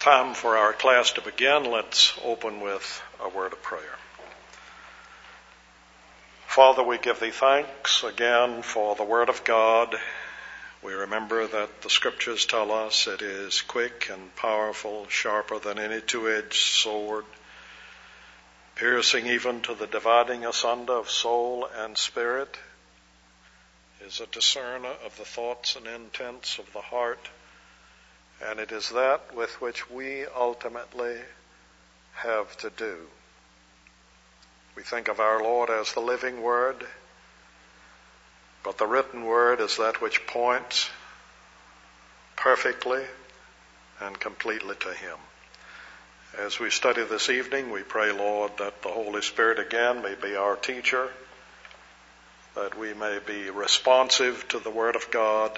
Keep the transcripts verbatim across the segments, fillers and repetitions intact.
time for our class to begin, let's open with a word of prayer. Father, we give thee thanks again for the word of God. We remember that the scriptures tell us it is quick and powerful, sharper than any two-edged sword, piercing even to the dividing asunder of soul and spirit, is a discerner of the thoughts and intents of the heart. And it is that with which we ultimately have to do. We think of our Lord as the living Word, but the written Word is that which points perfectly and completely to Him. As we study this evening, we pray, Lord, that the Holy Spirit again may be our teacher, that we may be responsive to the Word of God,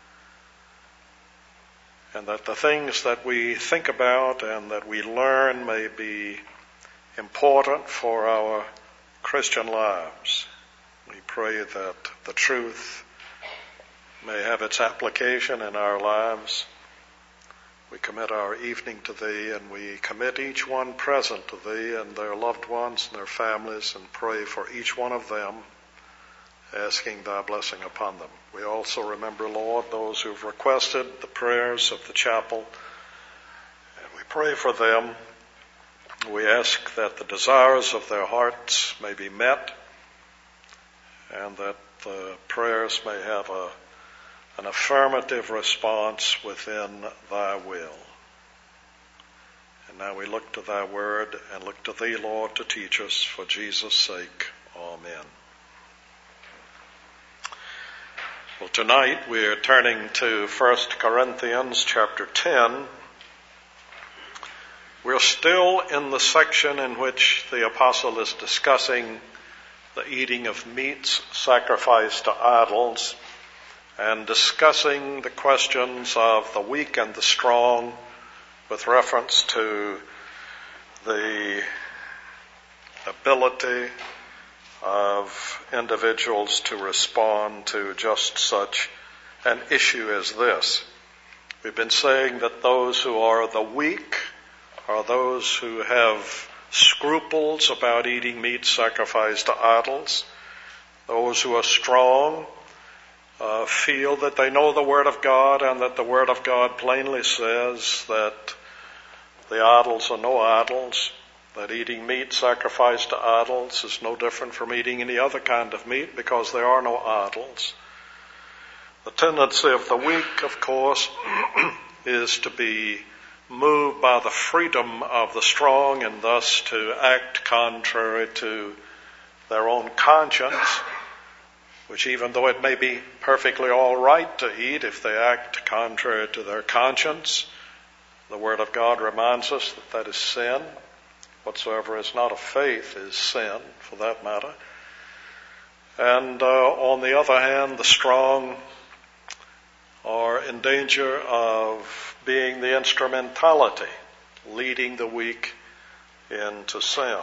and that the things that we think about and that we learn may be important for our Christian lives. We pray that the truth may have its application in our lives. We commit our evening to Thee, and we commit each one present to Thee and their loved ones and their families, and pray for each one of them, asking Thy blessing upon them. We also remember, Lord, those who've requested the prayers of the chapel, and we pray for them. We ask that the desires of their hearts may be met, and that the prayers may have a, an affirmative response within Thy will. And now we look to Thy word and look to Thee, Lord, to teach us for Jesus' sake. Amen. Well, tonight we're turning to First Corinthians chapter ten. We're still in the section in which the apostle is discussing the eating of meats sacrificed to idols and discussing the questions of the weak and the strong with reference to the ability of individuals to respond to just such an issue as this. We've been saying that those who are the weak are those who have scruples about eating meat sacrificed to idols. Those who are strong uh, feel that they know the Word of God, and that the Word of God plainly says that the idols are no idols, that eating meat sacrificed to idols is no different from eating any other kind of meat because there are no idols. The tendency of the weak, of course, is to be moved by the freedom of the strong and thus to act contrary to their own conscience, which even though it may be perfectly all right to eat, if they act contrary to their conscience, the Word of God reminds us that that is sin. Whatsoever is not of faith is sin, for that matter. And uh, on the other hand, the strong are in danger of being the instrumentality, leading the weak into sin.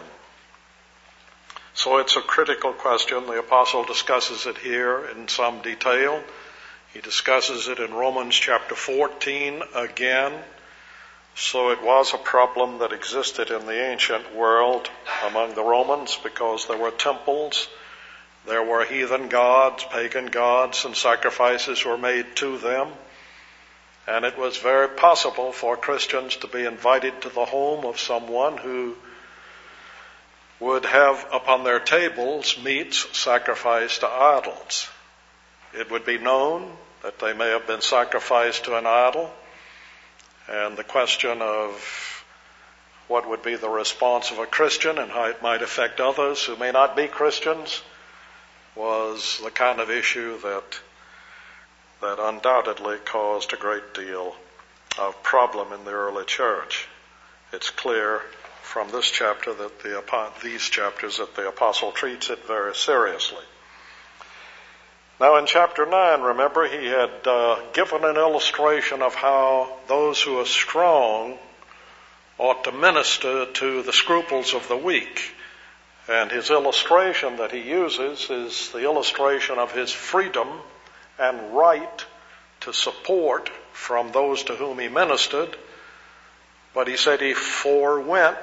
So it's a critical question. The apostle discusses it here in some detail. He discusses it in Romans chapter fourteen again. So it was a problem that existed in the ancient world among the Romans because there were temples, there were heathen gods, pagan gods, and sacrifices were made to them. And it was very possible for Christians to be invited to the home of someone who would have upon their tables meats sacrificed to idols. It would be known that they may have been sacrificed to an idol. And the question of what would be the response of a Christian and how it might affect others who may not be Christians was the kind of issue that that undoubtedly caused a great deal of problem in the early church. It's clear from this chapter that the these chapters that the apostle treats it very seriously. Now in chapter nine, remember, he had uh, given an illustration of how those who are strong ought to minister to the scruples of the weak. And his illustration that he uses is the illustration of his freedom and right to support from those to whom he ministered But he said he forewent,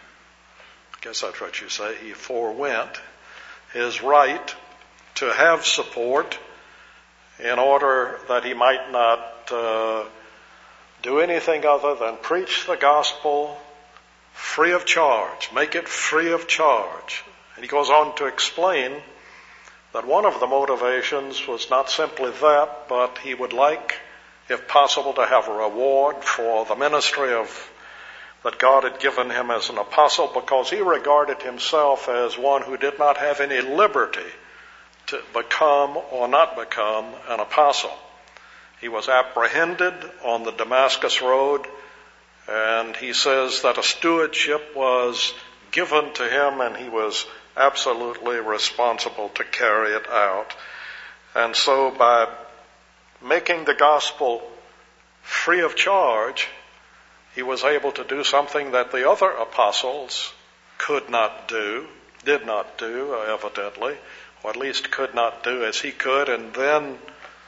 I guess that's what you say, he forewent his right to have support in order that he might not uh, do anything other than preach the gospel free of charge, make it free of charge. And he goes on to explain that one of the motivations was not simply that, but he would like, if possible, to have a reward for the ministry of that God had given him as an apostle, because he regarded himself as one who did not have any liberty to become or not become an apostle. He was apprehended on the Damascus road, and he says that a stewardship was given to him and he was absolutely responsible to carry it out. And so by making the gospel free of charge, he was able to do something that the other apostles could not do, did not do, evidently, or at least could not do as he could, and then,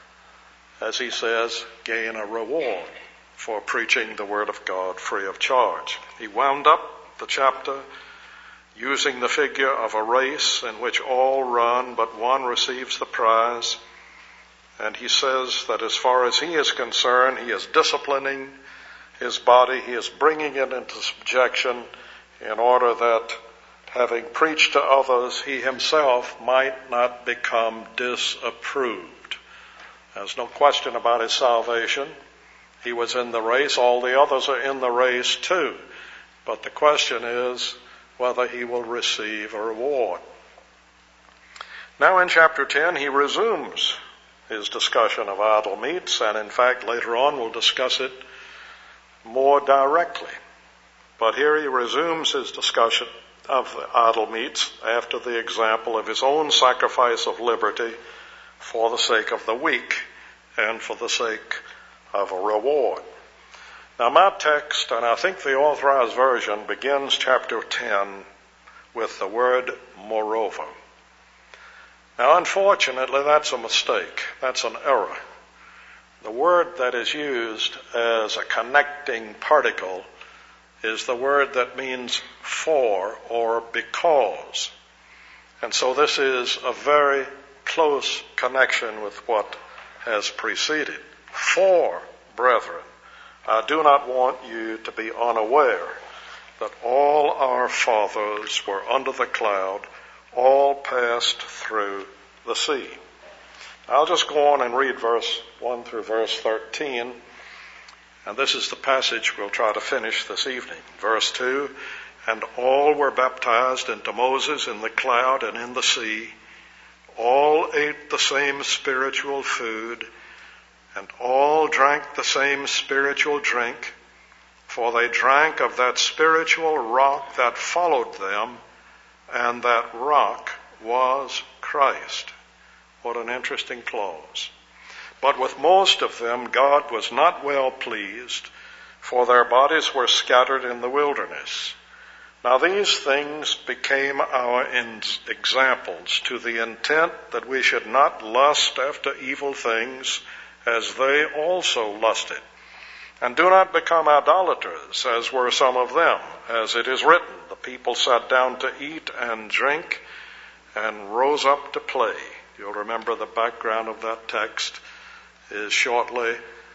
as he says, gain a reward for preaching the word of God free of charge. He wound up the chapter using the figure of a race in which all run, but one receives the prize. And he says that as far as he is concerned, he is disciplining his body, he is bringing it into subjection in order that, having preached to others, he himself might not become disapproved. There's no question about his salvation. He was in the race. All the others are in the race too. But the question is whether he will receive a reward. Now in chapter ten, he resumes his discussion of idol meats, and in fact later on we'll discuss it more directly. But here he resumes his discussion of the idol meats after the example of his own sacrifice of liberty for the sake of the weak and for the sake of a reward. Now my text, and I think the Authorized Version, begins chapter ten with the word moreover. Now unfortunately that's a mistake. That's an error. The word that is used as a connecting particle is the word that means for or because. And so this is a very close connection with what has preceded. For, brethren, I do not want you to be unaware that all our fathers were under the cloud, all passed through the sea. I'll just go on and read verse one through verse thirteen, and this is the passage we'll try to finish this evening. Verse two, and all were baptized into Moses in the cloud and in the sea. All ate the same spiritual food, and all drank the same spiritual drink, for they drank of that spiritual rock that followed them, and that rock was Christ. What an interesting clause. But with most of them God was not well pleased, for their bodies were scattered in the wilderness. Now these things became our examples, to the intent that we should not lust after evil things, as they also lusted. And do not become idolaters, as were some of them. As it is written, the people sat down to eat and drink, and rose up to play. You'll remember the background of that text is shortly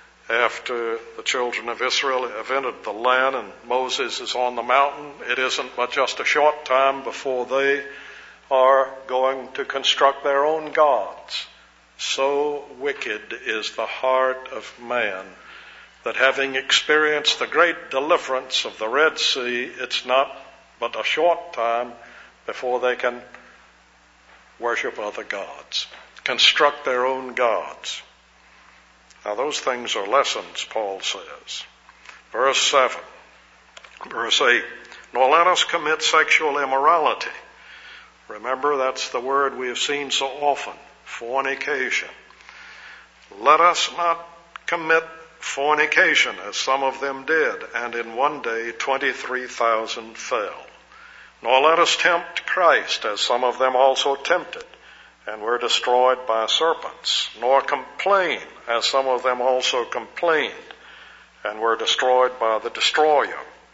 after the children of Israel have entered the land and Moses is on the mountain. It isn't but just a short time before they are going to construct their own gods. So wicked is the heart of man that, having experienced the great deliverance of the Red Sea, it's not but a short time before they can worship other gods, construct their own gods. Now those things are lessons, Paul says. Verse seven, verse eight, nor let us commit sexual immorality. Remember, that's the word we have seen so often, fornication. Let us not commit fornication, as some of them did, and in one day twenty-three thousand fell. Nor let us tempt Christ, as some of them also tempted, and were destroyed by serpents. Nor complain, as some of them also complained, and were destroyed by the destroyer.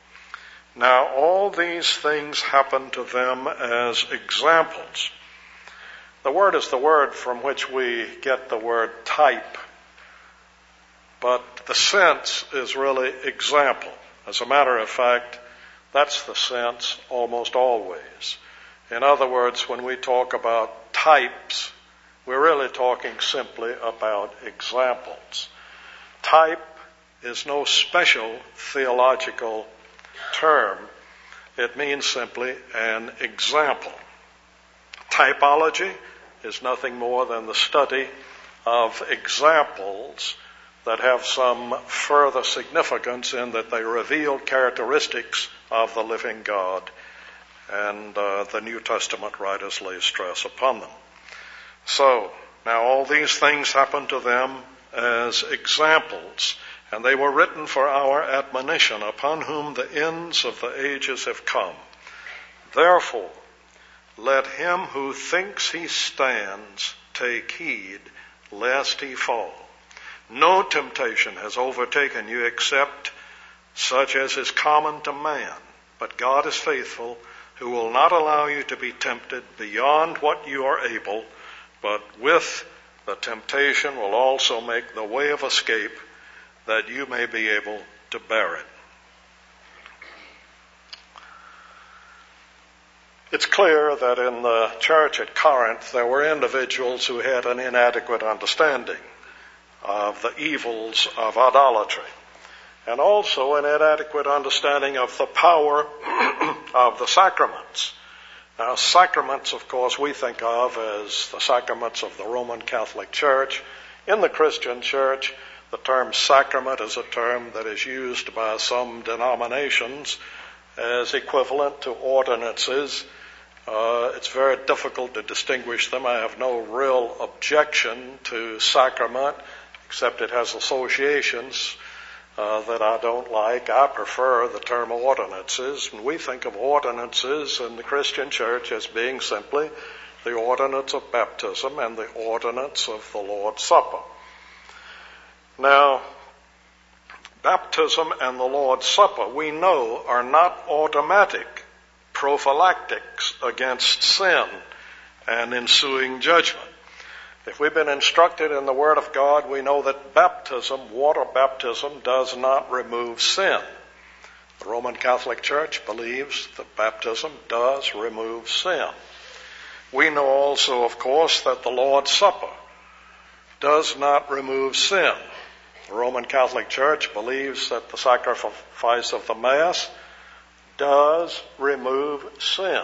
Now all these things happen to them as examples. The word is the word from which we get the word type, but the sense is really example. As a matter of fact, that's the sense almost always. In other words, when we talk about types, we're really talking simply about examples. Type is no special theological term. It means simply an example. Typology is nothing more than the study of examples that have some further significance in that they reveal characteristics of the living God, and uh, the New Testament writers lay stress upon them. So, now all these things happen to them as examples, and they were written for our admonition, upon whom the ends of the ages have come. Therefore, let him who thinks he stands take heed lest he fall. No temptation has overtaken you except such as is common to man. But God is faithful, who will not allow you to be tempted beyond what you are able, but with the temptation will also make the way of escape, that you may be able to bear it. It's clear that in the church at Corinth there were individuals who had an inadequate understanding of the evils of idolatry, and also an inadequate understanding of the power of the sacraments. Now, sacraments, of course, we think of as the sacraments of the Roman Catholic Church. In the Christian Church, the term sacrament is a term that is used by some denominations as equivalent to ordinances. Uh, it's very difficult to distinguish them. I have no real objection to sacrament, except it has associations uh, that I don't like. I prefer the term ordinances, and we think of ordinances in the Christian Church as being simply the ordinance of baptism and the ordinance of the Lord's Supper. Now, baptism and the Lord's Supper, we know, are not automatic prophylactics against sin and ensuing judgment. If we've been instructed in the Word of God, we know that baptism, water baptism, does not remove sin. The Roman Catholic Church believes that baptism does remove sin. We know also, of course, that the Lord's Supper does not remove sin. The Roman Catholic Church believes that the sacrifice of the Mass does remove sin.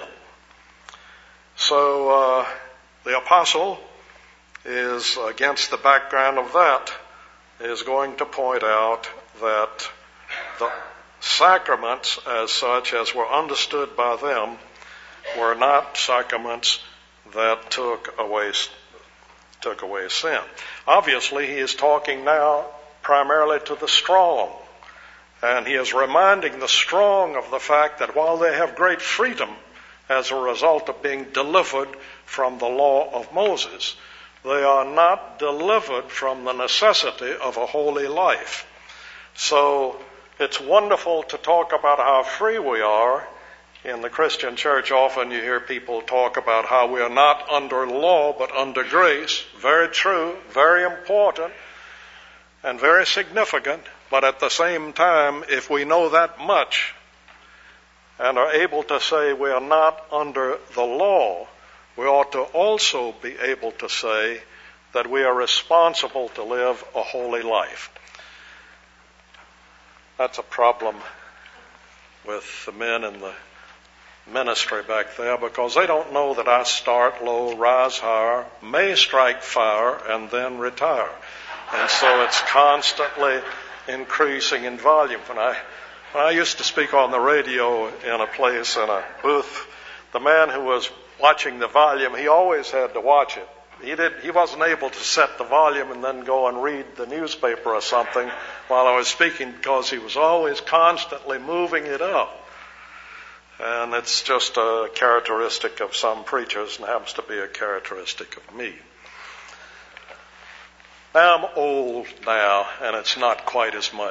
So uh, the apostle is, against the background of that, is going to point out that the sacraments as such as were understood by them were not sacraments that took away took away sin. Obviously, he is talking now primarily to the strong, and he is reminding the strong of the fact that while they have great freedom as a result of being delivered from the law of Moses, they are not delivered from the necessity of a holy life. So it's wonderful to talk about how free we are. In the Christian church, often you hear people talk about how we are not under law but under grace. Very true, very important, and very significant. But at the same time, if we know that much and are able to say we are not under the law, we ought to also be able to say that we are responsible to live a holy life. That's a problem with the men in the ministry back there, because they don't know that I start low, rise higher, may strike fire, and then retire. And so it's constantly increasing in volume. When I, when I used to speak on the radio in a place, in a booth, the man who was watching the volume, he always had to watch it. He did. He wasn't able to set the volume and then go and read the newspaper or something while I was speaking, because he was always constantly moving it up. And it's just a characteristic of some preachers, and happens to be a characteristic of me. Now, I'm old now, and it's not quite as much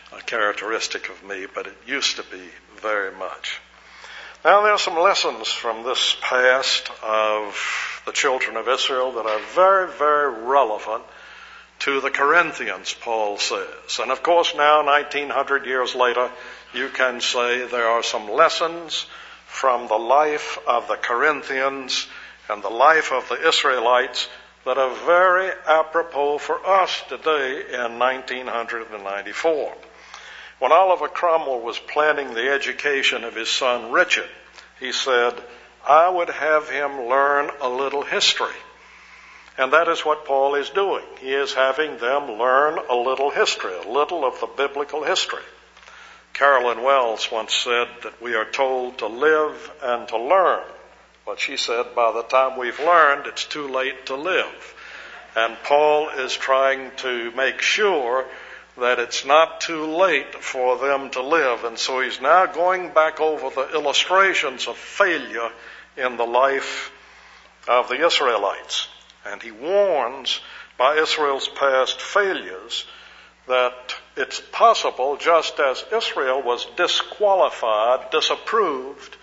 a characteristic of me, but it used to be very much. Now there are some lessons from this past of the children of Israel that are very, very relevant to the Corinthians, Paul says. And of course now, nineteen hundred years later, you can say there are some lessons from the life of the Corinthians and the life of the Israelites that are very apropos for us today in nineteen ninety-four. When Oliver Cromwell was planning the education of his son Richard, he said, I would have him learn a little history. And that is what Paul is doing. He is having them learn a little history, a little of the biblical history. Carolyn Wells once said that we are told to live and to learn. But she said by the time we've learned, it's too late to live. And Paul is trying to make sure that it's not too late for them to live. And so he's now going back over the illustrations of failure in the life of the Israelites. And he warns by Israel's past failures that it's possible, just as Israel was disqualified, disapproved,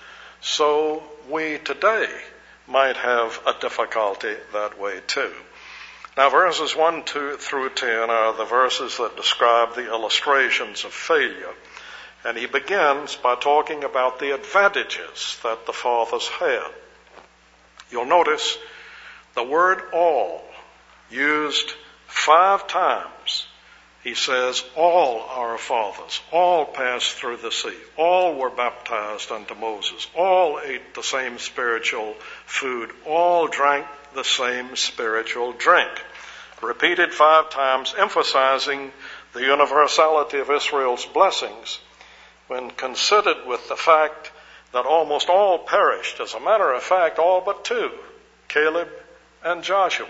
so we today might have a difficulty that way too. Now verses one two through ten are the verses that describe the illustrations of failure. And he begins by talking about the advantages that the fathers had. You'll notice the word all used five times. He says, all our fathers, all passed through the sea, all were baptized unto Moses, all ate the same spiritual food, all drank the same spiritual drink. Repeated five times, emphasizing the universality of Israel's blessings when considered with the fact that almost all perished. As a matter of fact, all but two, Caleb and Joshua.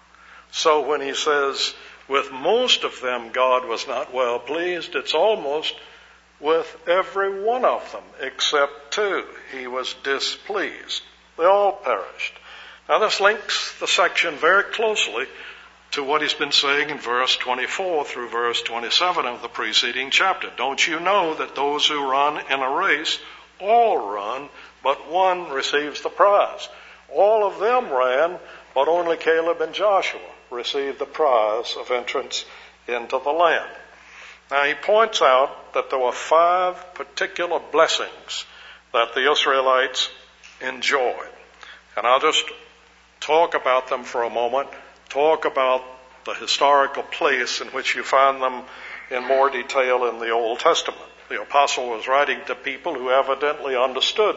So when he says, with most of them God was not well pleased, it's almost with every one of them except two he was displeased. They all perished. Now this links the section very closely to what he's been saying in verse twenty-four through verse twenty-seven of the preceding chapter. Don't you know that those who run in a race all run, but one receives the prize? All of them ran, but only Caleb and Joshua received the prize of entrance into the land. Now he points out that there were five particular blessings that the Israelites enjoyed. And I'll just talk about them for a moment, talk about the historical place in which you find them in more detail in the Old Testament. The apostle was writing to people who evidently understood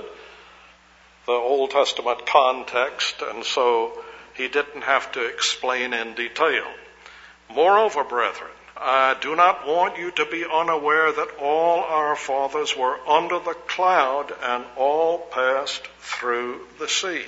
the Old Testament context, and so he didn't have to explain in detail. Moreover, brethren, I do not want you to be unaware that all our fathers were under the cloud and all passed through the sea.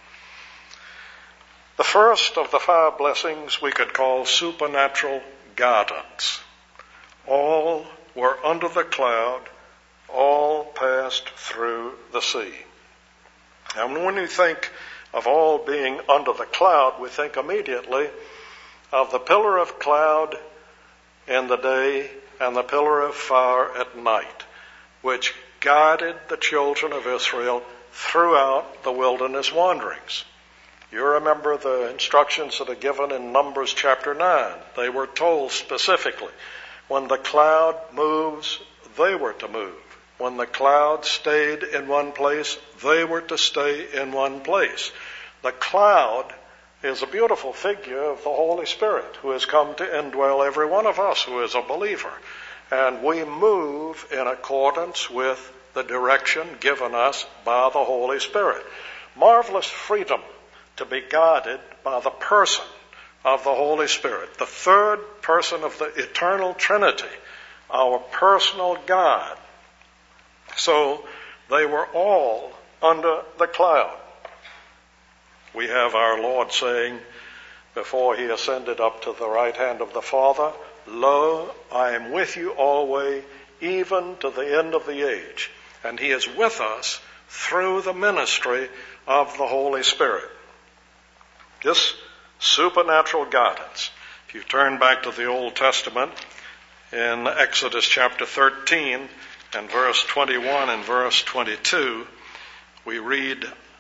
The first of the five blessings we could call supernatural guidance. All were under the cloud, all passed through the sea. And when you think of all being under the cloud, we think immediately of the pillar of cloud in the day and the pillar of fire at night, which guided the children of Israel throughout the wilderness wanderings. You remember the instructions that are given in Numbers chapter nine. They were told specifically, when the cloud moves, they were to move. When the cloud stayed in one place, they were to stay in one place. The cloud is a beautiful figure of the Holy Spirit who has come to indwell every one of us who is a believer. And we move in accordance with the direction given us by the Holy Spirit. Marvelous freedom to be guided by the person of the Holy Spirit, the third person of the eternal Trinity, our personal guide. So they were all under the cloud. We have our Lord saying, before he ascended up to the right hand of the Father, Lo, I am with you always, even to the end of the age. And he is with us through the ministry of the Holy Spirit. This supernatural guidance. If you turn back to the Old Testament, In Exodus chapter thirteen and verse twenty-one and verse twenty-two, we read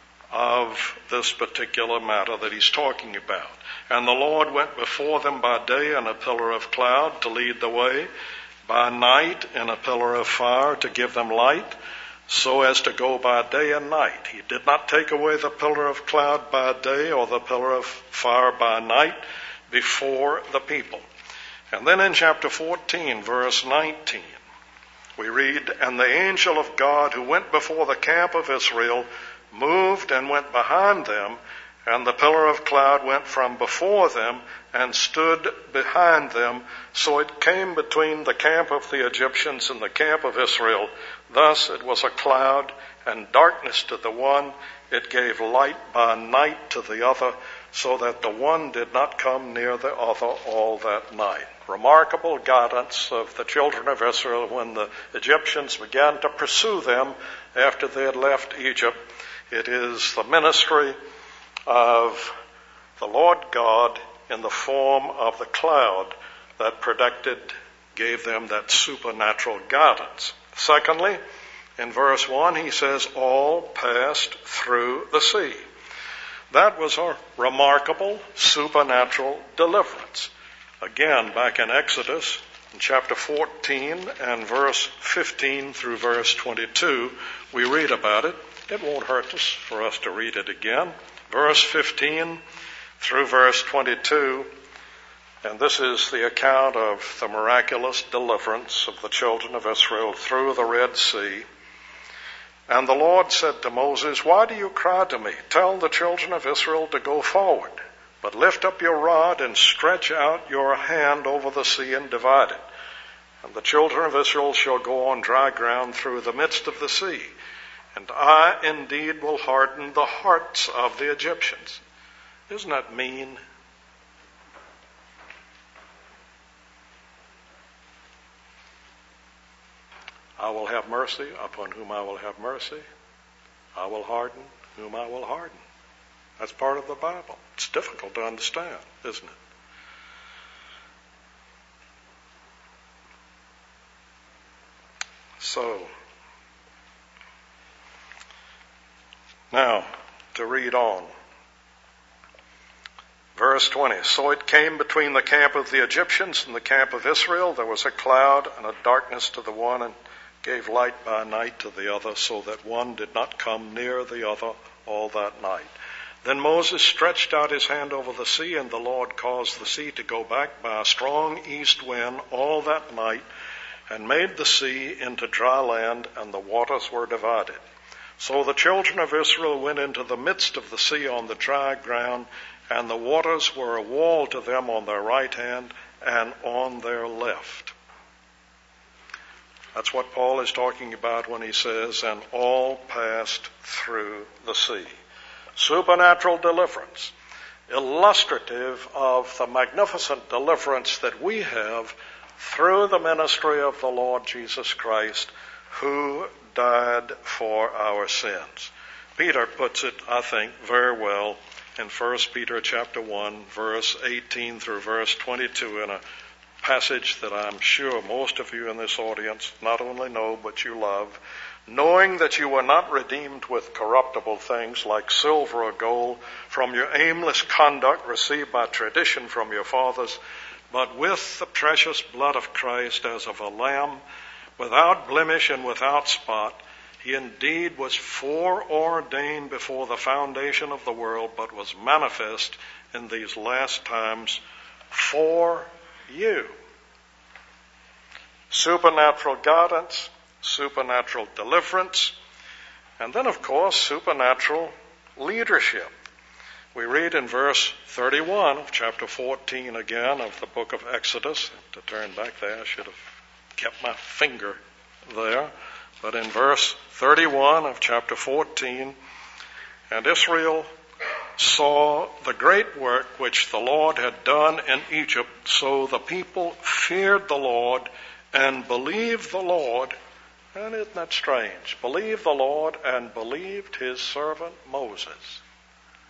of this particular matter that he's talking about. And the Lord went before them by day in a pillar of cloud to lead the way, by night in a pillar of fire to give them light, so as to go by day and night. He did not take away the pillar of cloud by day or the pillar of fire by night before the people. And then in chapter fourteen, verse nineteen, we read, And the angel of God who went before the camp of Israel moved and went behind them, and the pillar of cloud went from before them and stood behind them. So it came between the camp of the Egyptians and the camp of Israel. Thus it was a cloud and darkness to the one. It gave light by night to the other, so that the one did not come near the other all that night. Remarkable guidance of the children of Israel when the Egyptians began to pursue them after they had left Egypt. It is the ministry of the Lord God in the form of the cloud that protected, gave them that supernatural guidance. Secondly, in verse one, he says, all passed through the sea. That was a remarkable supernatural deliverance. Again, back in Exodus, in chapter fourteen and verse fifteen through verse twenty-two, we read about it. It won't hurt us for us to read it again. Verse fifteen through verse twenty-two, and this is the account of the miraculous deliverance of the children of Israel through the Red Sea. And the Lord said to Moses, Why do you cry to me? Tell the children of Israel to go forward, but lift up your rod and stretch out your hand over the sea and divide it. And the children of Israel shall go on dry ground through the midst of the sea. And I indeed will harden the hearts of the Egyptians. Isn't that mean? I will have mercy upon whom I will have mercy. I will harden whom I will harden. That's part of the Bible. It's difficult to understand, isn't it? So, now, to read on. Verse twenty, So it came between the camp of the Egyptians and the camp of Israel. There was a cloud and a darkness to the one, and gave light by night to the other, so that one did not come near the other all that night. Then Moses stretched out his hand over the sea, and the Lord caused the sea to go back by a strong east wind all that night, and made the sea into dry land, and the waters were divided. So the children of Israel went into the midst of the sea on the dry ground, and the waters were a wall to them on their right hand and on their left. That's what Paul is talking about when he says, and all passed through the sea. Supernatural deliverance, illustrative of the magnificent deliverance that we have through the ministry of the Lord Jesus Christ, who died for our sins. Peter puts it, I think, very well in First Peter chapter one, verse eighteen through verse twenty-two, in a passage that I'm sure most of you in this audience not only know, but you love. Knowing that you were not redeemed with corruptible things like silver or gold from your aimless conduct received by tradition from your fathers, but with the precious blood of Christ as of a lamb, without blemish and without spot. He indeed was foreordained before the foundation of the world, but was manifest in these last times for you. Supernatural guidance, supernatural deliverance, and then, of course, supernatural leadership. We read in verse thirty-one of chapter fourteen again of the book of Exodus. To turn back there, I should have kept my finger there. But in verse thirty-one of chapter fourteen, and Israel saw the great work which the Lord had done in Egypt, so the people feared the Lord and believed the Lord. And isn't that strange? Believed the Lord and believed his servant Moses.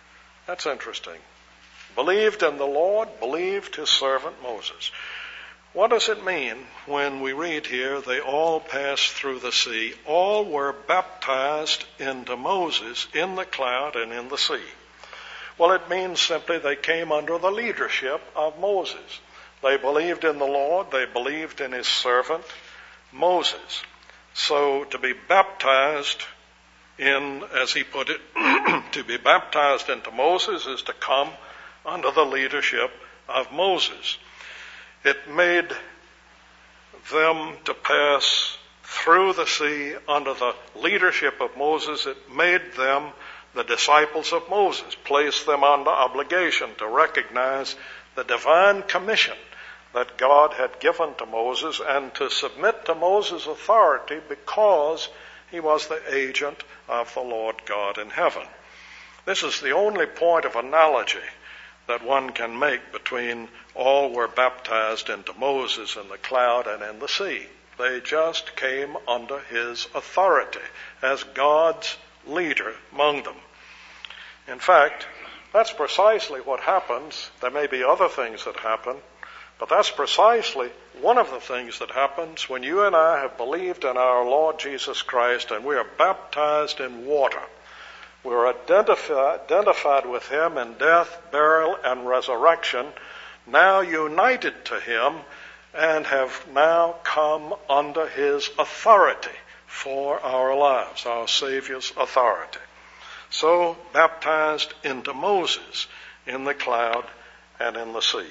That's interesting. Believed in the Lord, believed his servant Moses. What does it mean when we read here, they all passed through the sea? All were baptized into Moses in the cloud and in the sea. Well, it means simply they came under the leadership of Moses. They believed in the Lord. They believed in his servant, Moses. So to be baptized in, as he put it, to be baptized into Moses is to come under the leadership of Moses. It made them to pass through the sea under the leadership of Moses. It made them the disciples of Moses, placed them under obligation to recognize the divine commission that God had given to Moses and to submit to Moses' authority because he was the agent of the Lord God in heaven. This is the only point of analogy that one can make between all were baptized into Moses in the cloud and in the sea. They just came under his authority as God's leader among them. In fact, that's precisely what happens. There may be other things that happen, but that's precisely one of the things that happens when you and I have believed in our Lord Jesus Christ and we are baptized in water. We're identified, identified with him in death, burial, and resurrection, now united to him, and have now come under his authority for our lives, our Savior's authority. So, baptized into Moses in the cloud and in the sea.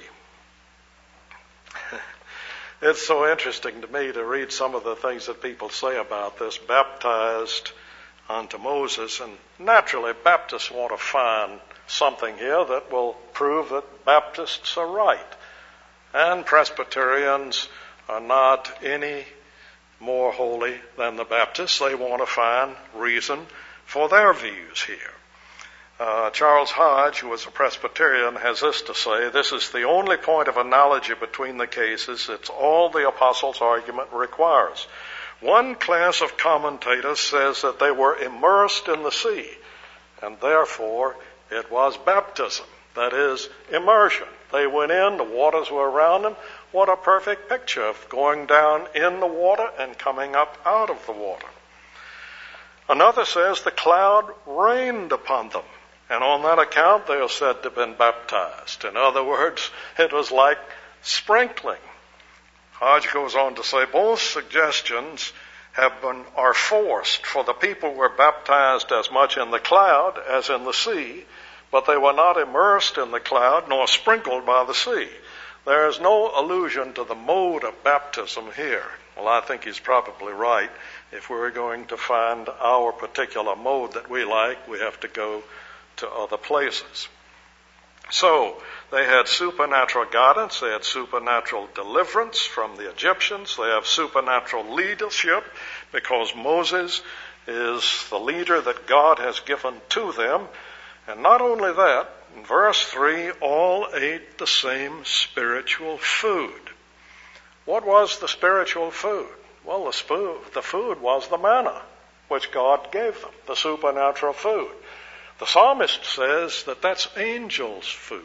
It's so interesting to me to read some of the things that people say about this, baptized unto Moses, and naturally Baptists want to find something here that will prove that Baptists are right. And Presbyterians are not any more holy than the Baptists. They want to find reason for their views here. Uh, Charles Hodge, who was a Presbyterian, has this to say: this is the only point of analogy between the cases. It's all the apostles' argument requires. One class of commentators says that they were immersed in the sea, and therefore it was baptism, that is, immersion. They went in, the waters were around them. What a perfect picture of going down in the water and coming up out of the water. Another says the cloud rained upon them, and on that account they are said to have been baptized. In other words, it was like sprinkling. Hodge goes on to say both suggestions have been are forced, for the people were baptized as much in the cloud as in the sea, but they were not immersed in the cloud nor sprinkled by the sea. There is no allusion to the mode of baptism here. Well, I think he's probably right. If we're going to find our particular mode that we like, we have to go to other places. So, they had supernatural guidance, they had supernatural deliverance from the Egyptians, they have supernatural leadership because Moses is the leader that God has given to them. And not only that, in verse three, all ate the same spiritual food. What was the spiritual food? Well, the food, the food was the manna, which God gave them, the supernatural food. The psalmist says that that's angels' food.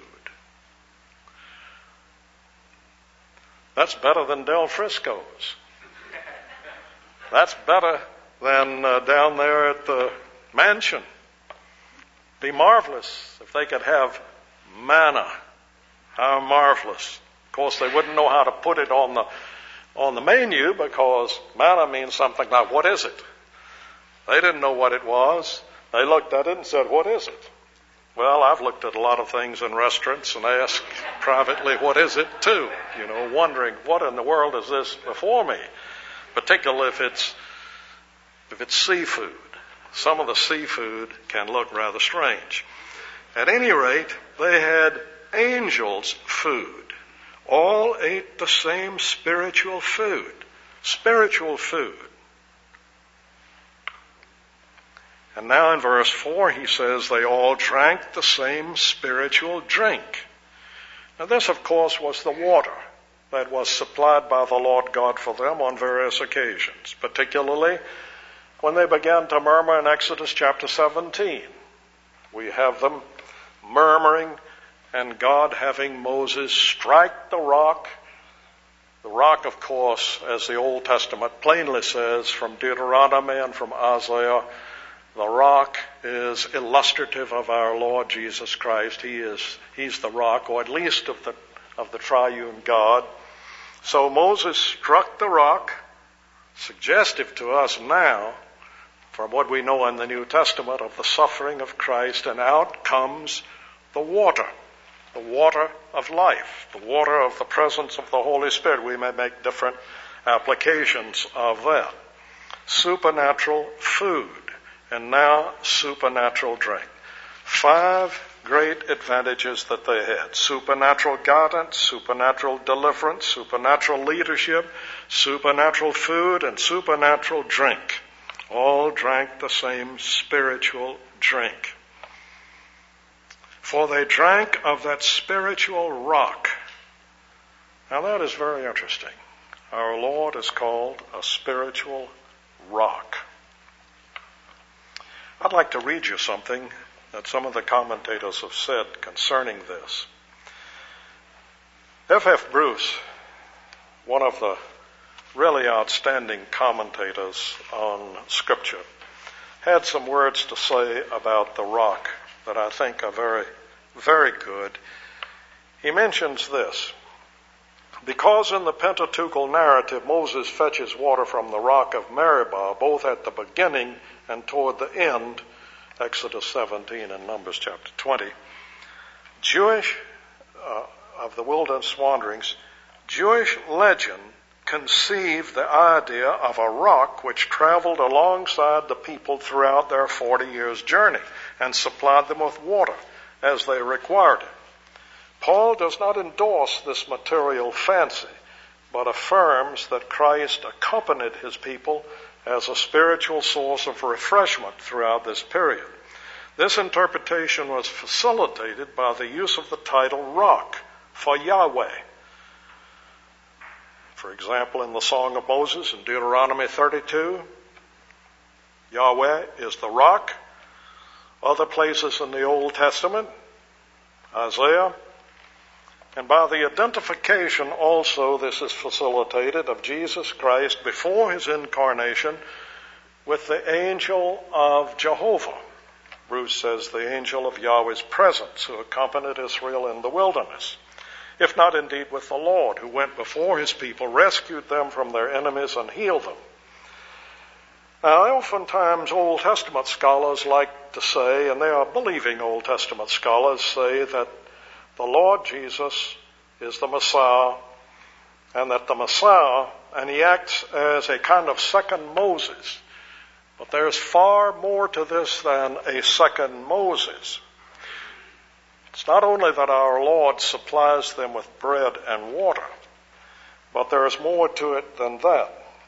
That's better than Del Frisco's. That's better than uh, down there at the mansion. Be marvelous if they could have manna. How marvelous. Of course, they wouldn't know how to put it on the on the menu because manna means something like, what is it? They didn't know what it was. They looked at it and said, what is it? Well, I've looked at a lot of things in restaurants and asked privately, what is it too? You know, wondering, what in the world is this before me? Particularly if it's if it's seafood. Some of the seafood can look rather strange. At any rate, they had angels' food. All ate the same spiritual food. Spiritual food. And now in verse four he says they all drank the same spiritual drink. Now this, of course, was the water that was supplied by the Lord God for them on various occasions, particularly when they began to murmur in Exodus chapter seventeen. We have them murmuring and God having Moses strike the rock The rock, of course, as the Old Testament plainly says from Deuteronomy and from Isaiah, the rock is illustrative of our Lord Jesus Christ. He is, he's the rock, or at least of the, of the triune God. So Moses struck the rock, suggestive to us now, from what we know in the New Testament of the suffering of Christ, and out comes the water, the water of life, the water of the presence of the Holy Spirit. We may make different applications of that. Supernatural food, and now supernatural drink. Five great advantages that they had. Supernatural guidance, supernatural deliverance, supernatural leadership, supernatural food, and supernatural drink. All drank the same spiritual drink. For they drank of that spiritual rock. Now that is very interesting. Our Lord is called a spiritual rock. I'd like to read you something that some of the commentators have said concerning this. F F Bruce, one of the really outstanding commentators on Scripture, had some words to say about the rock that I think are very, very good. He mentions this: because in the Pentateuchal narrative Moses fetches water from the rock of Meribah, both at the beginning and toward the end, Exodus seventeen and Numbers chapter twenty, Jewish, uh, of the wilderness wanderings, Jewish legend conceived the idea of a rock which traveled alongside the people throughout their forty years' journey and supplied them with water as they required it. Paul does not endorse this material fancy, but affirms that Christ accompanied his people as a spiritual source of refreshment throughout this period. This interpretation was facilitated by the use of the title rock for Yahweh. For example, in the Song of Moses in Deuteronomy thirty-two, Yahweh is the rock. Other places in the Old Testament, Isaiah. And by the identification also, this is facilitated, of Jesus Christ before his incarnation with the angel of Jehovah. Bruce says the angel of Yahweh's presence who accompanied Israel in the wilderness. If not indeed with the Lord, who went before his people, rescued them from their enemies, and healed them. Now, oftentimes Old Testament scholars like to say, and they are believing Old Testament scholars say, that the Lord Jesus is the Messiah, and that the Messiah, and he acts as a kind of second Moses. But there's far more to this than a second Moses. It's not only that our Lord supplies them with bread and water, but there is more to it than that.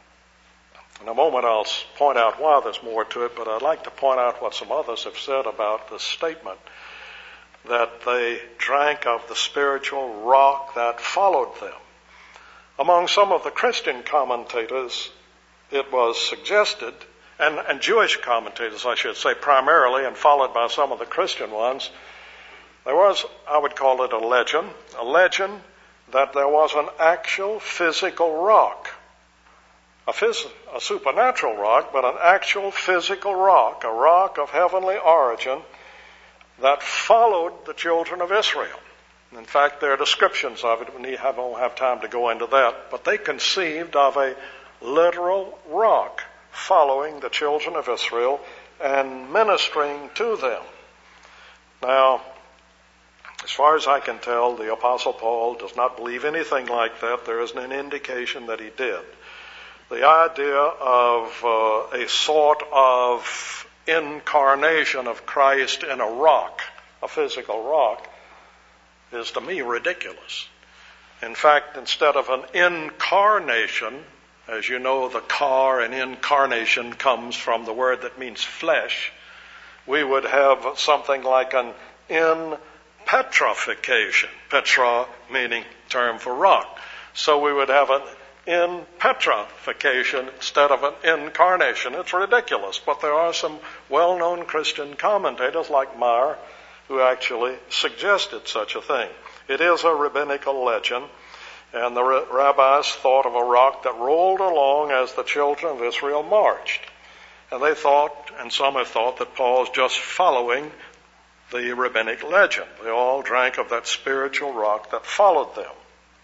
In a moment I'll point out why there's more to it, but I'd like to point out what some others have said about this statement, that they drank of the spiritual rock that followed them. Among some of the Christian commentators, it was suggested, and, and Jewish commentators, I should say, primarily, and followed by some of the Christian ones, there was, I would call it a legend, a legend that there was an actual physical rock, a, phys- a supernatural rock, but an actual physical rock, a rock of heavenly origin that followed the children of Israel. In fact, there are descriptions of it. We won't have time to go into that. But they conceived of a literal rock following the children of Israel and ministering to them. Now, as far as I can tell, the Apostle Paul does not believe anything like that. There isn't an indication that he did. The idea of uh, a sort of incarnation of Christ in a rock, a physical rock, is to me ridiculous. In fact, instead of an incarnation, as you know, the car in incarnation comes from the word that means flesh, we would have something like an in petrification. Petra meaning term for rock. So we would have an in petrification instead of an incarnation. It's ridiculous, but there are some well-known Christian commentators like Meyer who actually suggested such a thing. It is a rabbinical legend, And the rabbis thought of a rock that rolled along as the children of Israel marched. And they thought, and some have thought, that Paul's just following the rabbinic legend. They all drank of that spiritual rock that followed them.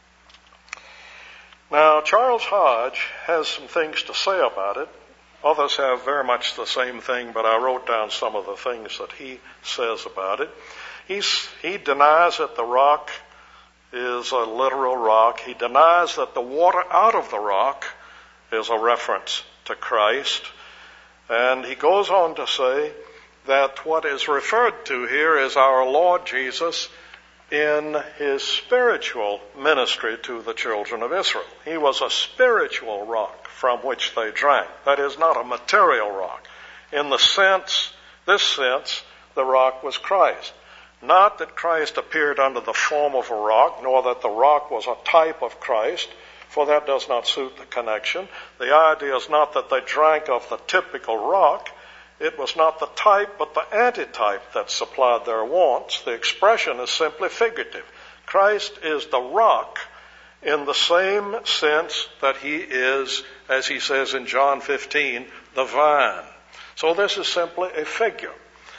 Now, Charles Hodge has some things to say about it. Others have very much the same thing, but I wrote down some of the things that he says about it. He's, he denies that the rock is a literal rock. He denies that the water out of the rock is a reference to Christ. And he goes on to say that what is referred to here is our Lord Jesus in his spiritual ministry to the children of Israel. He was a spiritual rock from which they drank. That is, not a material rock. In the sense, this sense, the rock was Christ. Not that Christ appeared under the form of a rock, nor that the rock was a type of Christ, for that does not suit the connection. The idea is not that they drank of the typical rock. It was not the type, but the antitype that supplied their wants. The expression is simply figurative. Christ is the rock in the same sense that he is, as he says in John fifteen, the vine. So this is simply a figure.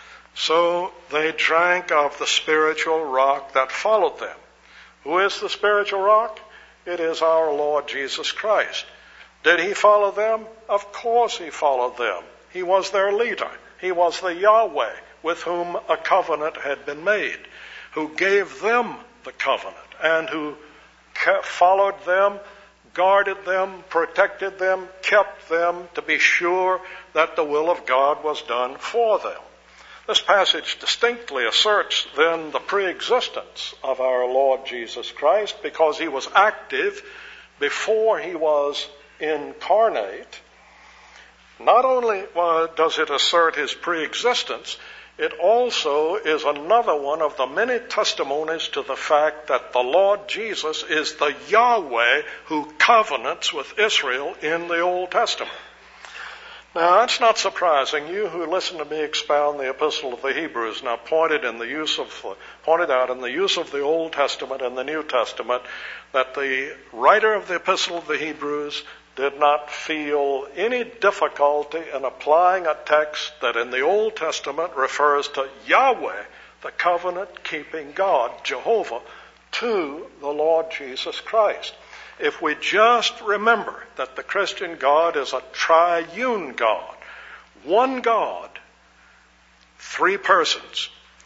So they drank of the spiritual rock that followed them. Who is the spiritual rock? It is our Lord Jesus Christ. Did he follow them? Of course he followed them. He was their leader. He was the Yahweh with whom a covenant had been made, who gave them the covenant and who followed them, guarded them, protected them, kept them to be sure that the will of God was done for them. This passage distinctly asserts then the pre-existence of our Lord Jesus Christ because he was active before he was incarnate. Not only does it assert his pre-existence, it also is another one of the many testimonies to the fact that the Lord Jesus is the Yahweh who covenants with Israel in the Old Testament. Now, that's not surprising. You who listen to me expound the Epistle of the Hebrews now pointed in the use of pointed out in the use of the Old Testament and the New Testament that the writer of the Epistle of the Hebrews did not feel any difficulty in applying a text that in the Old Testament refers to Yahweh, the covenant-keeping God, Jehovah, to the Lord Jesus Christ. If we just remember that the Christian God is a triune God, one God, three persons,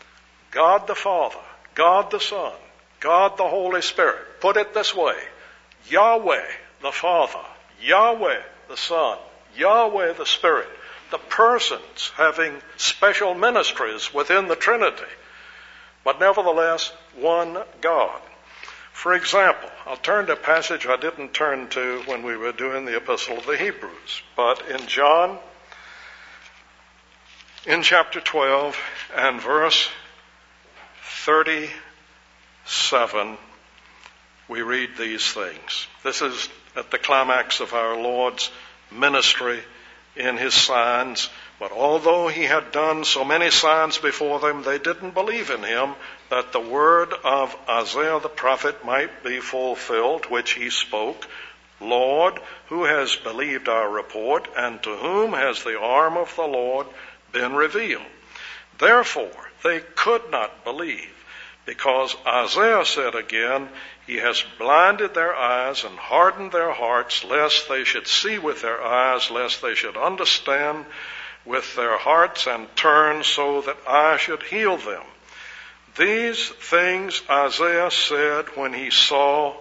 God the Father, God the Son, God the Holy Spirit. Put it this way, Yahweh the Father, Yahweh the Son, Yahweh the Spirit, the persons having special ministries within the Trinity, but nevertheless one God. For example, I'll turn to a passage I didn't turn to when we were doing the Epistle of the Hebrews, but in John, in chapter twelve and verse thirty-seven, we read these things. This is at the climax of our Lord's ministry in his signs. But although he had done so many signs before them, they didn't believe in him, that the word of Isaiah the prophet might be fulfilled, which he spoke, Lord, who has believed our report, and to whom has the arm of the Lord been revealed? Therefore, they could not believe, because Isaiah said again, he has blinded their eyes and hardened their hearts, lest they should see with their eyes, lest they should understand with their hearts and turn so that I should heal them. These things Isaiah said when he saw,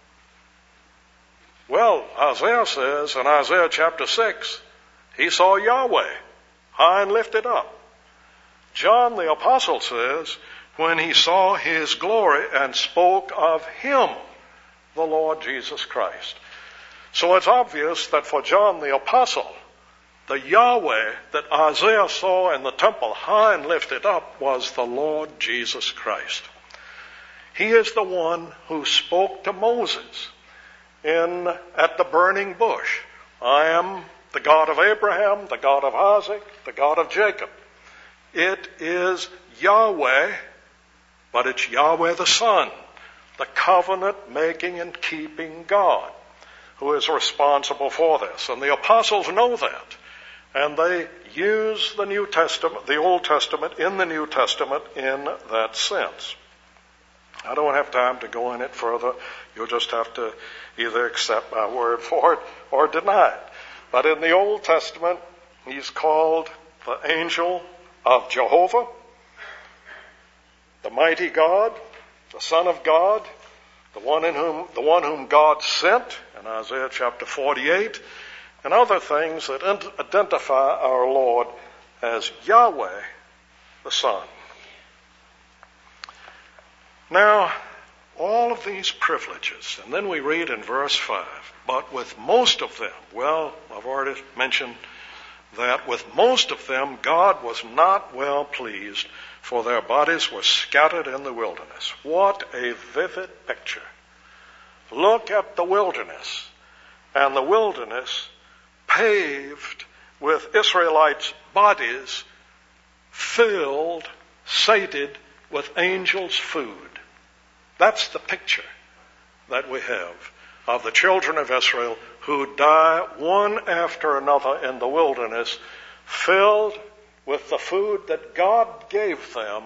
well, Isaiah says in Isaiah chapter six, he saw Yahweh high and lifted up. John the apostle says, when he saw his glory and spoke of him, the Lord Jesus Christ. So it's obvious that for John the apostle, the Yahweh that Isaiah saw in the temple high and lifted up was the Lord Jesus Christ. He is the one who spoke to Moses in at the burning bush. I am the God of Abraham, the God of Isaac, the God of Jacob. It is Yahweh, but it's Yahweh the Son, the covenant-making and keeping God who is responsible for this. And the apostles know that. And they use the New Testament, the Old Testament in the New Testament in that sense. I don't have time to go in it further. You'll just have to either accept my word for it or deny it. But in the Old Testament, he's called the angel of Jehovah, the mighty God, the Son of God, the one in whom the one whom God sent in Isaiah chapter forty-eight, and other things that identify our Lord as Yahweh, the Son. Now, all of these privileges, and then we read in verse five, but with most of them, well, I've already mentioned that with most of them, God was not well pleased, for their bodies were scattered in the wilderness. What a vivid picture. Look at the wilderness, and the wilderness paved with Israelites' bodies filled, sated with angels' food. That's the picture that we have of the children of Israel who die one after another in the wilderness, filled with the food that God gave them,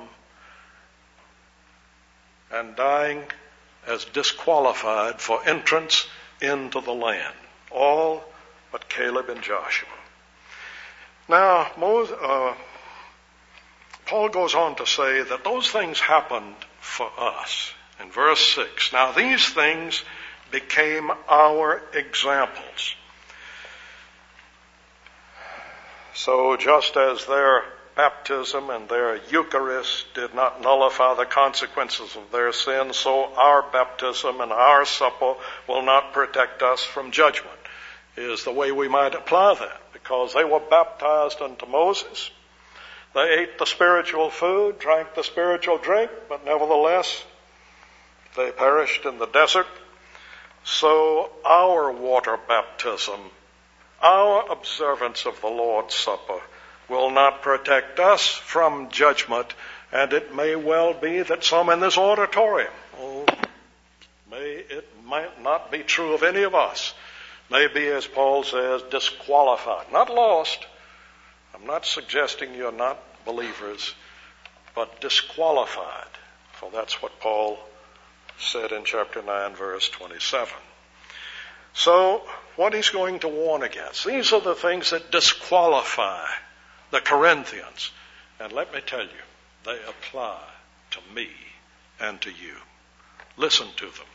and dying as disqualified for entrance into the land. All but Caleb and Joshua. Now, Moses, uh, Paul goes on to say that those things happened for us. In verse six, now these things became our examples. So just as their baptism and their Eucharist did not nullify the consequences of their sin, so our baptism and our supper will not protect us from judgment, is the way we might apply that. Because they were baptized unto Moses. They ate the spiritual food, drank the spiritual drink, but nevertheless, they perished in the desert. So our water baptism, our observance of the Lord's Supper, will not protect us from judgment, and it may well be that some in this auditorium, oh, may it might not be true of any of us, may be, as Paul says, disqualified, not lost. I'm not suggesting you're not believers, but disqualified, for that's what Paul said in chapter nine, verse twenty-seven. So, what he's going to warn against, these are the things that disqualify the Corinthians. And let me tell you, they apply to me and to you. Listen to them.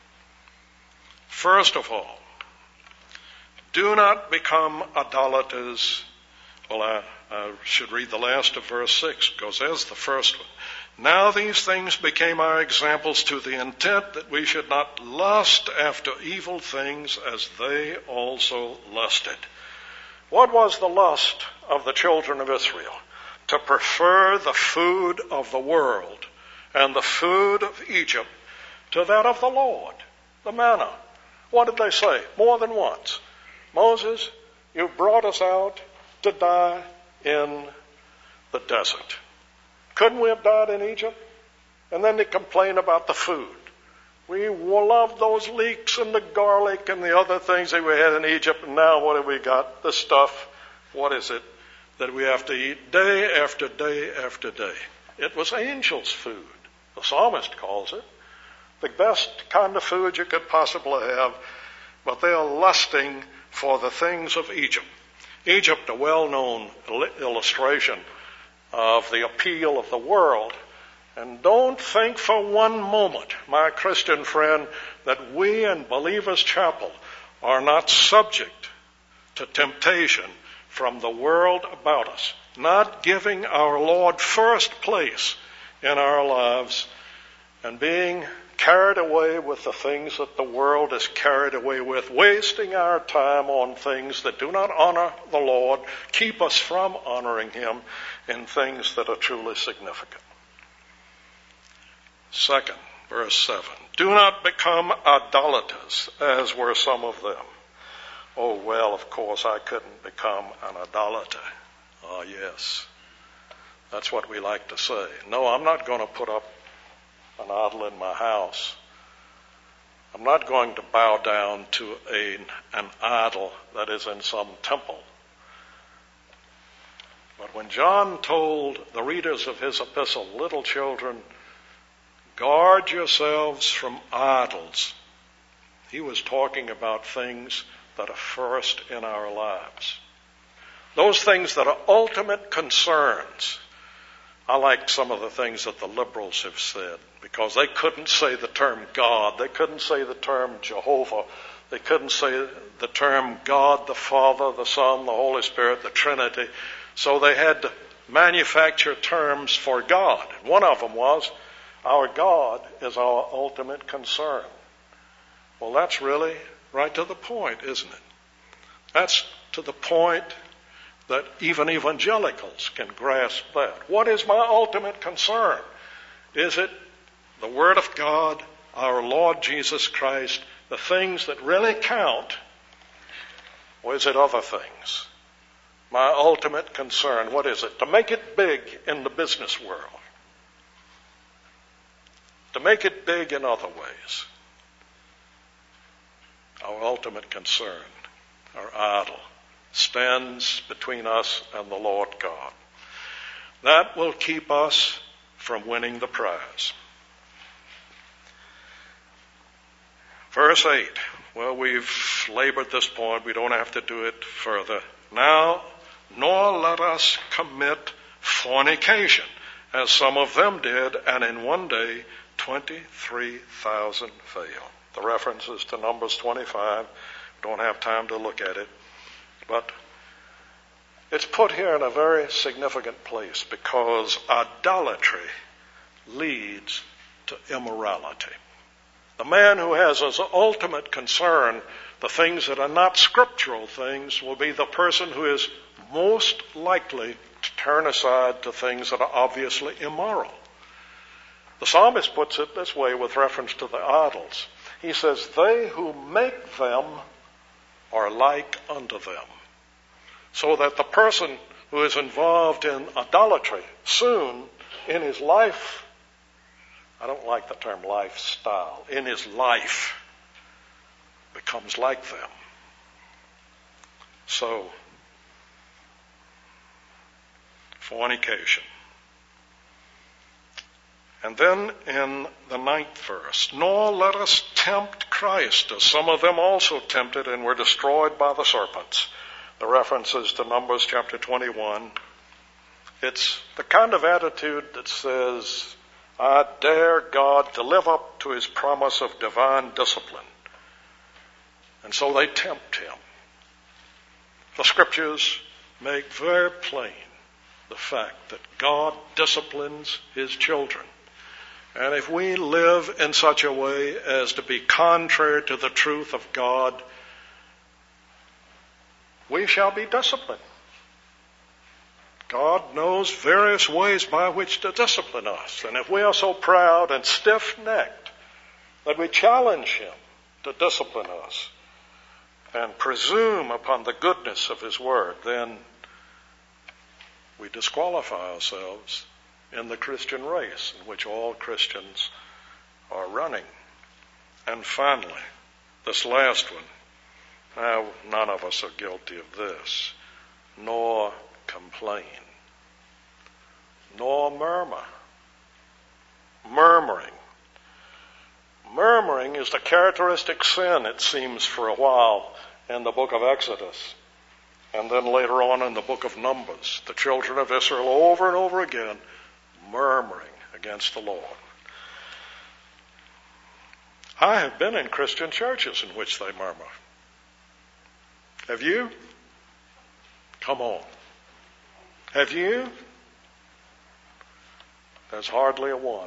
First of all, do not become idolaters. Well, I, I should read the last of verse six, because there's the first one. Now these things became our examples to the intent that we should not lust after evil things as they also lusted. What was the lust of the children of Israel? To prefer the food of the world and the food of Egypt to that of the Lord, the manna. What did they say? More than once. Moses, you brought us out to die in the desert. Couldn't we have died in Egypt? And then they complain about the food. We love those leeks and the garlic and the other things that we had in Egypt, and now what have we got? The stuff, what is it, that we have to eat day after day after day? It was angels' food. The psalmist calls it the best kind of food you could possibly have, but they are lusting for the things of Egypt. Egypt, a well-known illustration of the appeal of the world. And don't think for one moment, my Christian friend, that we in Believers Chapel are not subject to temptation from the world about us, not giving our Lord first place in our lives and being carried away with the things that the world is carried away with, wasting our time on things that do not honor the Lord, keep us from honoring Him in things that are truly significant. Second, verse seven, do not become idolaters, as were some of them. Oh, well, of course, I couldn't become an idolater. Oh, yes. That's what we like to say. No, I'm not going to put up an idol in my house. I'm not going to bow down to a, an idol that is in some temple. But when John told the readers of his epistle, little children, guard yourselves from idols, he was talking about things that are first in our lives. Those things that are ultimate concerns. I like some of the things that the liberals have said, because they couldn't say the term God. They couldn't say the term Jehovah. They couldn't say the term God, the Father, the Son, the Holy Spirit, the Trinity. So they had to manufacture terms for God. One of them was, our God is our ultimate concern. Well, that's really right to the point, isn't it? That's to the point that even evangelicals can grasp that. What is my ultimate concern? Is it the Word of God, our Lord Jesus Christ, the things that really count, or is it other things? My ultimate concern, what is it? To make it big in the business world. To make it big in other ways. Our ultimate concern, our idol, stands between us and the Lord God. That will keep us from winning the prize. Verse eight. Well, we've labored this point. We don't have to do it further. Now, nor let us commit fornication, as some of them did, and in one day twenty-three thousand fell. The reference is to Numbers twenty-five. Don't have time to look at it. But it's put here in a very significant place, because idolatry leads to immorality. The man who has as ultimate concern the things that are not scriptural things will be the person who is most likely to turn aside to things that are obviously immoral. The psalmist puts it this way with reference to the idols. He says, they who make them are like unto them. So that the person who is involved in idolatry soon in his life, I don't like the term lifestyle, in his life becomes like them. So, fornication. And then in the ninth verse, nor let us tempt Christ, as some of them also tempted and were destroyed by the serpents. The reference is to Numbers chapter twenty-one. It's the kind of attitude that says, I dare God to live up to his promise of divine discipline. And so they tempt him. The scriptures make very plain the fact that God disciplines his children. And if we live in such a way as to be contrary to the truth of God, we shall be disciplined. God knows various ways by which to discipline us. And if we are so proud and stiff-necked that we challenge him to discipline us and presume upon the goodness of his word, then we disqualify ourselves in the Christian race in which all Christians are running. And finally, this last one. Now, none of us are guilty of this. Nor complain. Nor murmur. Murmuring. Murmuring is the characteristic sin, it seems, for a while in the book of Exodus. And then later on in the book of Numbers, the children of Israel over and over again murmuring against the Lord. I have been in Christian churches in which they murmur. Have you? Come on. Have you? There's hardly a one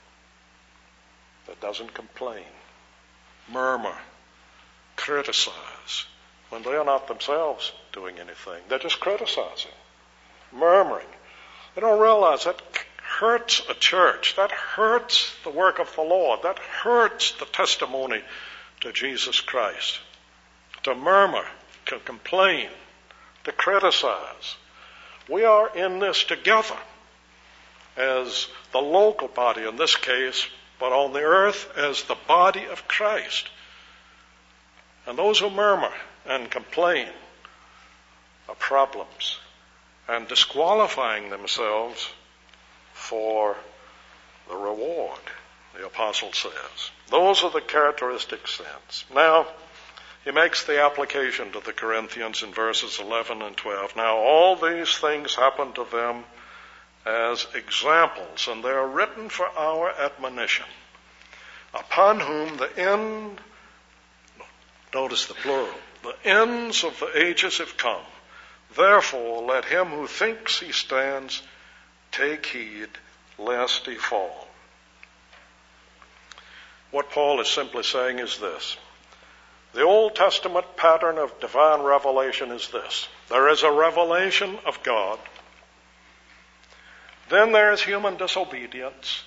that doesn't complain, murmur, criticize, when they are not themselves doing anything. They're just criticizing, murmuring. They don't realize that hurts a church. That hurts the work of the Lord. That hurts the testimony to Jesus Christ. To murmur, to complain, to criticize. We are in this together as the local body, in this case, but on the earth as the body of Christ. And those who murmur and complain of problems and disqualifying themselves for the reward, the apostle says. Those are the characteristic sins. Now, he makes the application to the Corinthians in verses eleven and twelve. Now, all these things happen to them as examples, and they are written for our admonition, upon whom the end, notice the plural, the ends of the ages have come. Therefore, let him who thinks he stands take heed lest he fall. What Paul is simply saying is this. The Old Testament pattern of divine revelation is this. There is a revelation of God. Then there is human disobedience.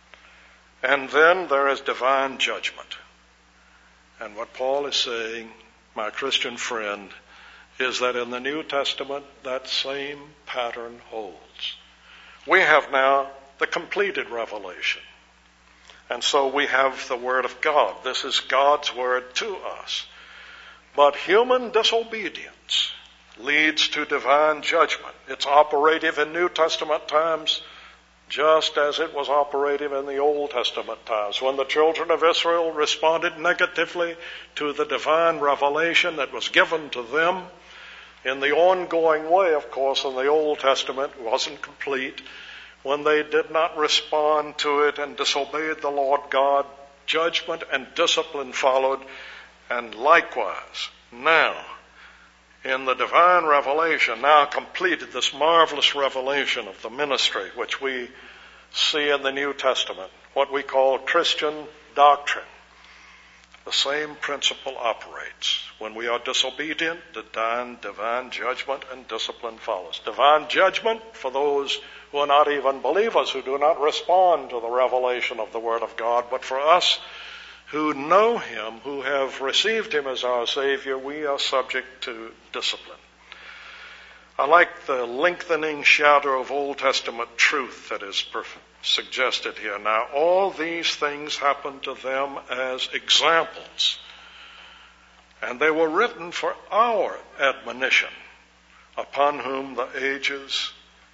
And then there is divine judgment. And what Paul is saying, my Christian friend, is that in the New Testament, that same pattern holds. We have now the completed revelation. And so we have the Word of God. This is God's Word to us. But human disobedience leads to divine judgment. It's operative in New Testament times just as it was operative in the Old Testament times. When the children of Israel responded negatively to the divine revelation that was given to them in the ongoing way, of course, in the Old Testament, it wasn't complete. When they did not respond to it and disobeyed the Lord God, judgment and discipline followed. And likewise, now, in the divine revelation, now completed, this marvelous revelation of the ministry, which we see in the New Testament, what we call Christian doctrine, the same principle operates. When we are disobedient, divine, divine judgment and discipline follows. Divine judgment for those who are not even believers, who do not respond to the revelation of the Word of God. But for us who know Him, who have received Him as our Savior, we are subject to discipline. I like the lengthening shadow of Old Testament truth that is suggested here. Now, all these things happen to them as examples, and they were written for our admonition, upon whom the ages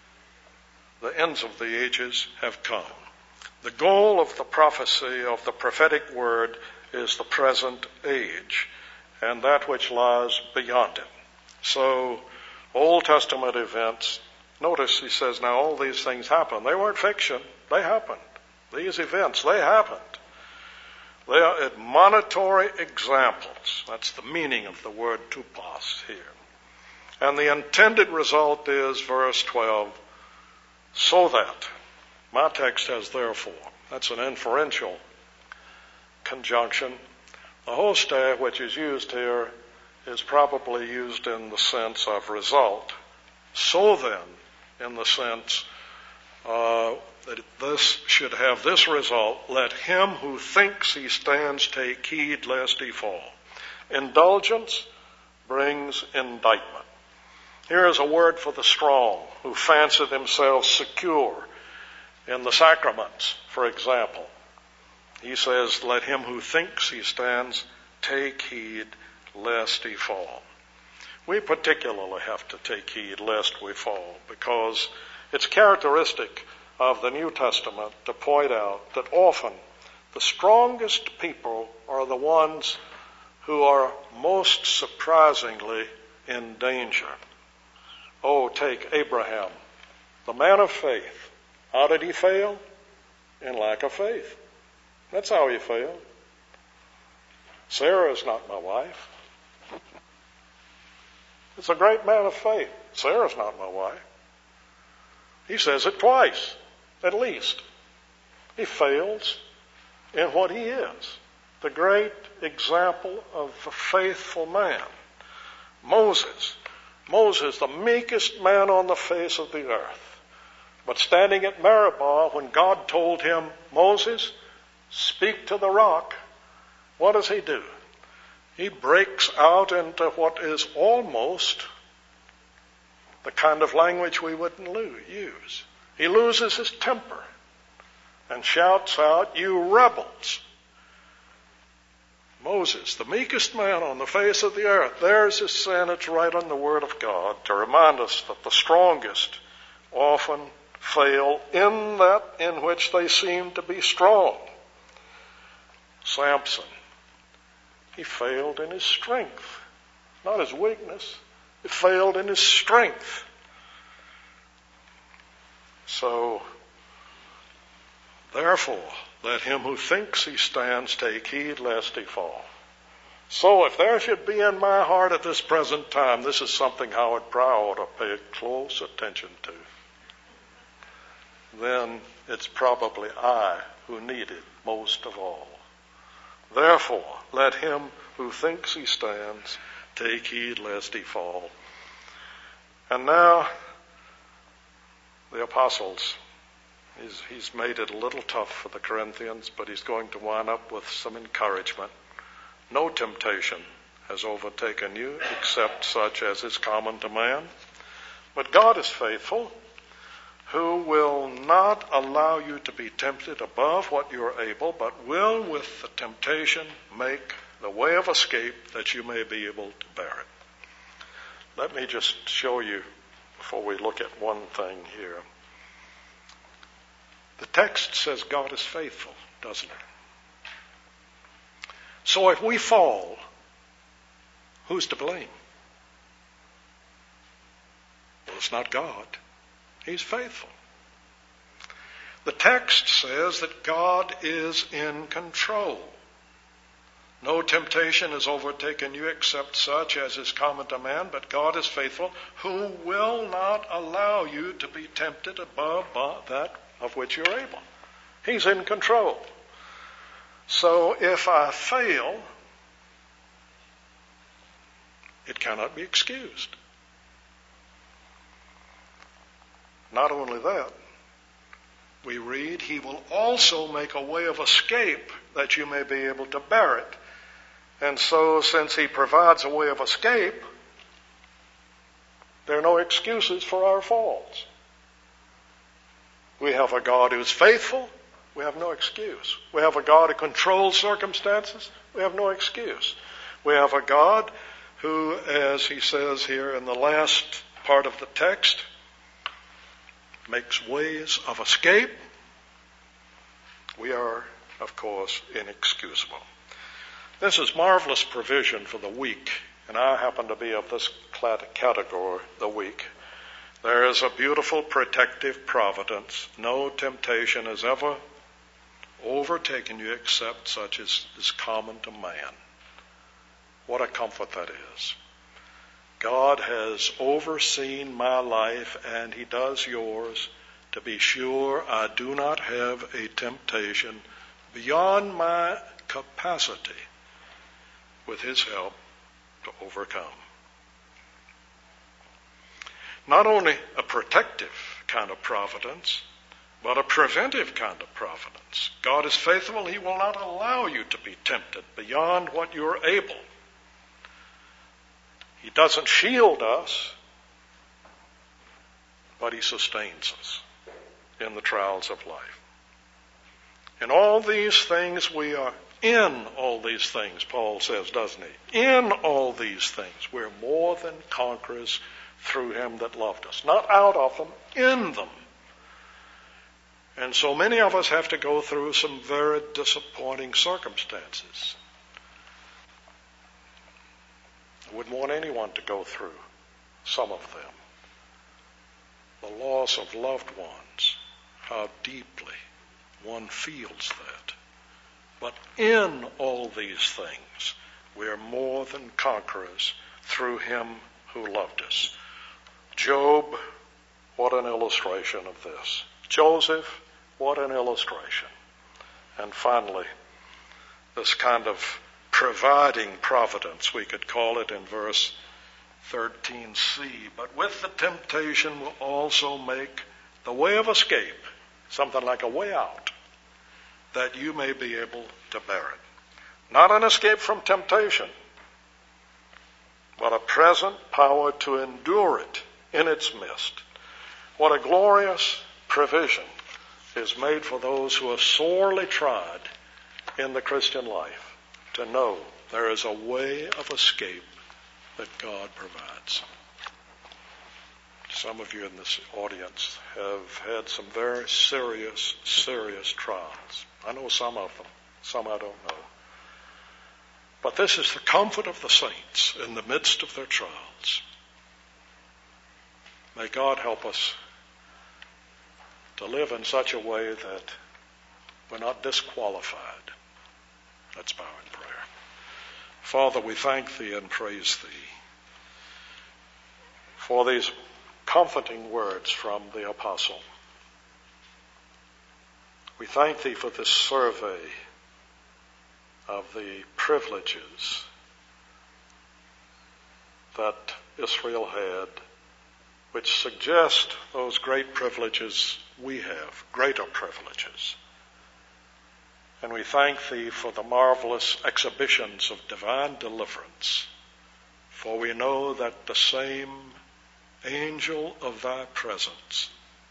The ends of the ages have come. The goal of the prophecy of the prophetic word is the present age and that which lies beyond it. So, Old Testament events, notice he says, now all these things happen. They weren't fiction. They happened. These events, they happened. They are admonitory examples. That's the meaning of the word tupos here. And the intended result is, verse twelve, so that, my text has therefore, that's an inferential conjunction. The hoste, which is used here, is probably used in the sense of result. So then, in the sense uh, that this should have this result, let him who thinks he stands take heed lest he fall. Indulgence brings indictment. Here is a word for the strong who fancy themselves secure in the sacraments, for example. He says, let him who thinks he stands take heed lest he fall. We particularly have to take heed lest we fall because it's characteristic of the New Testament to point out that often the strongest people are the ones who are most surprisingly in danger. Oh, take Abraham, the man of faith. How did he fail? In lack of faith. That's how he failed. Sarah is not my wife. It's a great man of faith. Sarah's not my wife. He says it twice, at least. He fails in what he is. The great example of a faithful man. Moses. Moses, the meekest man on the face of the earth. But standing at Meribah, when God told him, Moses, speak to the rock, what does he do? He breaks out into what is almost the kind of language we wouldn't use. He loses his temper. and shouts out, "You rebels!" Moses, the meekest man on the face of the earth, there's his sin. It's right on the Word of God to remind us that the strongest often fail in that in which they seem to be strong. Samson, he failed in his strength, not his weakness. He failed in his strength. So, therefore, let him who thinks he stands take heed lest he fall. So if there should be in my heart at this present time, this is something Howard Brow ought to pay close attention to, then it's probably I who need it most of all. Therefore, let him who thinks he stands take heed lest he fall. And now, the apostles, he's, he's made it a little tough for the Corinthians, but he's going to wind up with some encouragement. No temptation has overtaken you except such as is common to man. But God is faithful, who will not allow you to be tempted above what you are able, but will with the temptation make the way of escape that you may be able to bear it. Let me just show you before we look at one thing here. The text says God is faithful, doesn't it? So if we fall, who's to blame? Well, it's not God. He's faithful. The text says that God is in control. No temptation has overtaken you except such as is common to man, but God is faithful, who will not allow you to be tempted above that of which you're able. He's in control. So if I fail, it cannot be excused. Not only that, we read, he will also make a way of escape that you may be able to bear it. And so since he provides a way of escape, there are no excuses for our faults. We have a God who's faithful. We have no excuse. We have a God who controls circumstances. We have no excuse. We have a God who, as he says here in the last part of the text, makes ways of escape. We are, of course, inexcusable. This is marvelous provision for the weak, and I happen to be of this category, the weak. There is a beautiful protective providence. No temptation has ever overtaken you except such as is common to man. What a comfort that is. God has overseen my life, and he does yours, to be sure I do not have a temptation beyond my capacity, with his help, to overcome. Not only a protective kind of providence, but a preventive kind of providence. God is faithful. He will not allow you to be tempted beyond what you're able. He doesn't shield us, but he sustains us in the trials of life. In all these things we are in all these things, Paul says, doesn't he? In all these things, we're more than conquerors through him that loved us. Not out of them, in them. And so many of us have to go through some very disappointing circumstances. I wouldn't want anyone to go through some of them. The loss of loved ones, how deeply one feels that. But in all these things, we are more than conquerors through him who loved us. Job, what an illustration of this. Joseph, what an illustration. And finally, this kind of providing providence, we could call it in verse thirteen c. But with the temptation will also make the way of escape, something like a way out, that you may be able to bear it. Not an escape from temptation, but a present power to endure it in its midst. What a glorious provision is made for those who are sorely tried in the Christian life to know there is a way of escape that God provides. Some of you in this audience have had some very serious, serious trials. I know some of them, some I don't know. But this is the comfort of the saints in the midst of their trials. May God help us to live in such a way that we're not disqualified. Let's bow in prayer. Father, we thank Thee and praise Thee for these comforting words from the apostle. We thank Thee for this survey of the privileges that Israel had, which suggest those great privileges we have, greater privileges. And we thank Thee for the marvelous exhibitions of divine deliverance, for we know that the same angel of Thy presence,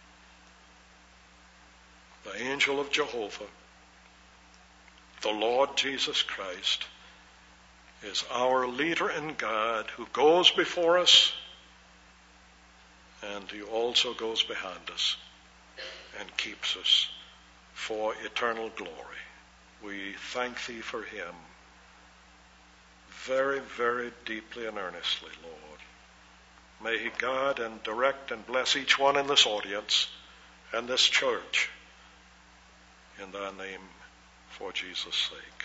the angel of Jehovah, the Lord Jesus Christ, is our leader and guide who goes before us and who also goes behind us and keeps us for eternal glory. We thank Thee for him very, very deeply and earnestly, Lord. May He guide and direct and bless each one in this audience and this church in Thy name, for Jesus' sake.